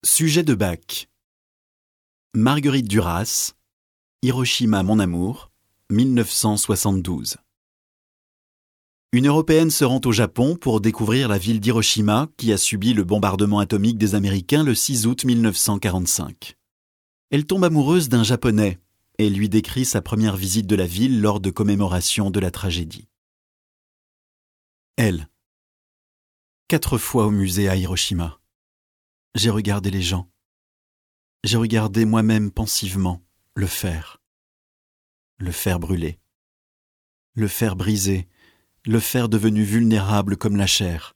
Sujet de bac. Marguerite Duras, Hiroshima mon amour, 1972. Une Européenne se rend au Japon pour découvrir la ville d'Hiroshima qui a subi le bombardement atomique des Américains le 6 août 1945. Elle tombe amoureuse d'un Japonais et lui décrit sa première visite de la ville lors de commémoration de la tragédie. Elle. 4 fois au musée à Hiroshima. J'ai regardé les gens. J'ai regardé moi-même pensivement le fer brûlé, le fer brisé, le fer devenu vulnérable comme la chair.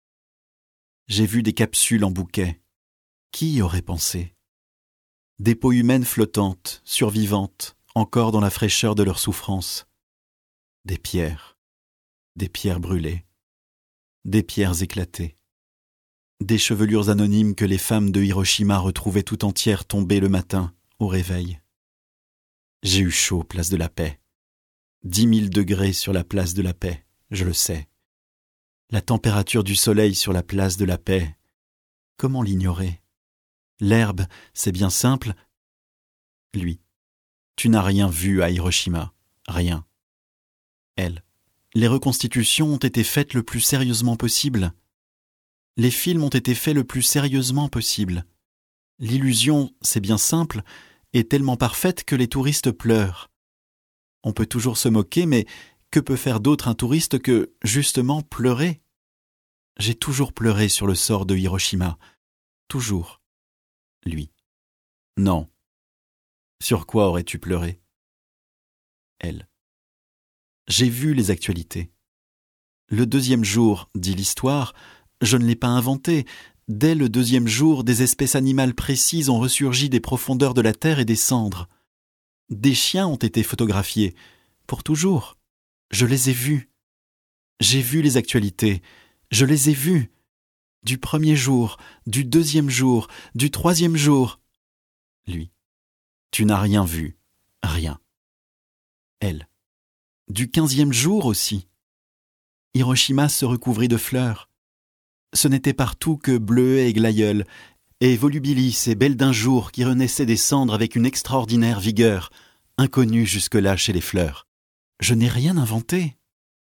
J'ai vu des capsules en bouquet. Qui y aurait pensé? Des peaux humaines flottantes, survivantes, encore dans la fraîcheur de leur souffrance. Des pierres brûlées, des pierres éclatées. Des chevelures anonymes que les femmes de Hiroshima retrouvaient tout entières tombées le matin, au réveil. J'ai eu chaud, place de la Paix. 10 000 degrés sur la place de la Paix, je le sais. La température du soleil sur la place de la Paix, comment l'ignorer? L'herbe, c'est bien simple. Lui, tu n'as rien vu à Hiroshima, rien. Elle, les reconstitutions ont été faites le plus sérieusement possible. Les films ont été faits le plus sérieusement possible. L'illusion, c'est bien simple, est tellement parfaite que les touristes pleurent. On peut toujours se moquer, mais que peut faire d'autre un touriste que, justement, pleurer? J'ai toujours pleuré sur le sort de Hiroshima. Toujours. Lui. Non. Sur quoi aurais-tu pleuré? Elle. J'ai vu les actualités. Le 2e jour, dit l'histoire, je ne l'ai pas inventé. Dès le 2e jour, des espèces animales précises ont ressurgi des profondeurs de la terre et des cendres. Des chiens ont été photographiés. Pour toujours. Je les ai vus. J'ai vu les actualités. Je les ai vus. Du 1er jour, du 2e jour, du 3e jour. Lui. Tu n'as rien vu. Rien. Elle. Du 15e jour aussi. Hiroshima se recouvrit de fleurs. Ce n'était partout que bleuets et glaïeuls, et volubilis et belles d'un jour qui renaissaient des cendres avec une extraordinaire vigueur, inconnue jusque-là chez les fleurs. Je n'ai rien inventé.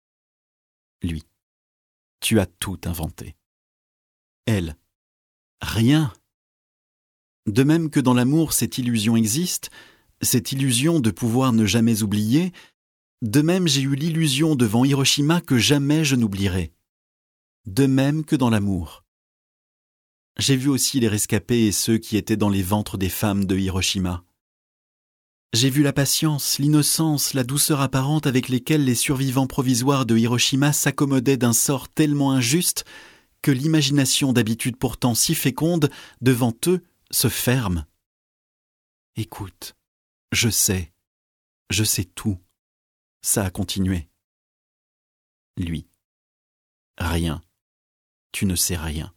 Lui. Tu as tout inventé. Elle. Rien. De même que dans l'amour cette illusion existe, cette illusion de pouvoir ne jamais oublier, de même j'ai eu l'illusion devant Hiroshima que jamais je n'oublierai. De même que dans l'amour. J'ai vu aussi les rescapés et ceux qui étaient dans les ventres des femmes de Hiroshima. J'ai vu la patience, l'innocence, la douceur apparente avec lesquelles les survivants provisoires de Hiroshima s'accommodaient d'un sort tellement injuste que l'imagination d'habitude pourtant si féconde, devant eux, se ferme. Écoute, je sais tout. Ça a continué. Lui. Rien. Tu ne sais rien.